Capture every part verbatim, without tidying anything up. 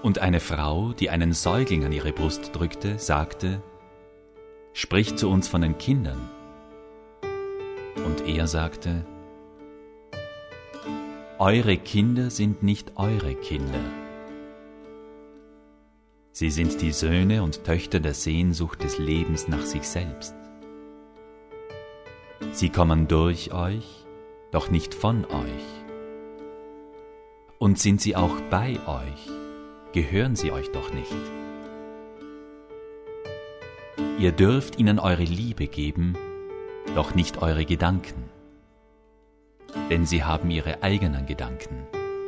Und eine Frau, die einen Säugling an ihre Brust drückte, sagte: Spricht zu uns von den Kindern. Und er sagte: Eure Kinder sind nicht eure Kinder. Sie sind die Söhne und Töchter der Sehnsucht des Lebens nach sich selbst. Sie kommen durch euch, doch nicht von euch. Und sind sie auch bei euch, gehören sie euch doch nicht. Ihr dürft ihnen eure Liebe geben, doch nicht eure Gedanken, denn sie haben ihre eigenen Gedanken.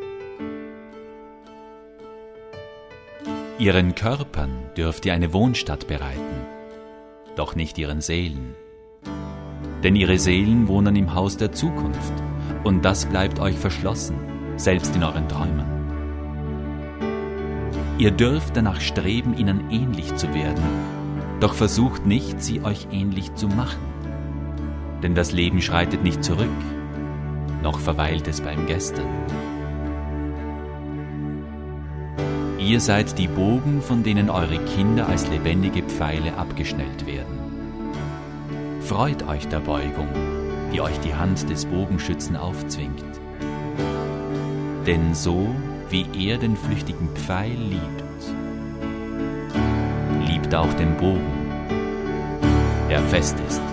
Ihren Körpern dürft ihr eine Wohnstatt bereiten, doch nicht ihren Seelen, denn ihre Seelen wohnen im Haus der Zukunft, und das bleibt euch verschlossen, selbst in euren Träumen. Ihr dürft danach streben, ihnen ähnlich zu werden, doch versucht nicht, sie euch ähnlich zu machen, denn das Leben schreitet nicht zurück, noch verweilt es beim Gestern. Ihr seid die Bogen, von denen eure Kinder als lebendige Pfeile abgeschnellt werden. Freut euch der Beugung, die euch die Hand des Bogenschützen aufzwingt. Denn so, wie er den flüchtigen Pfeil liebt, liebt auch den Bogen, der fest ist.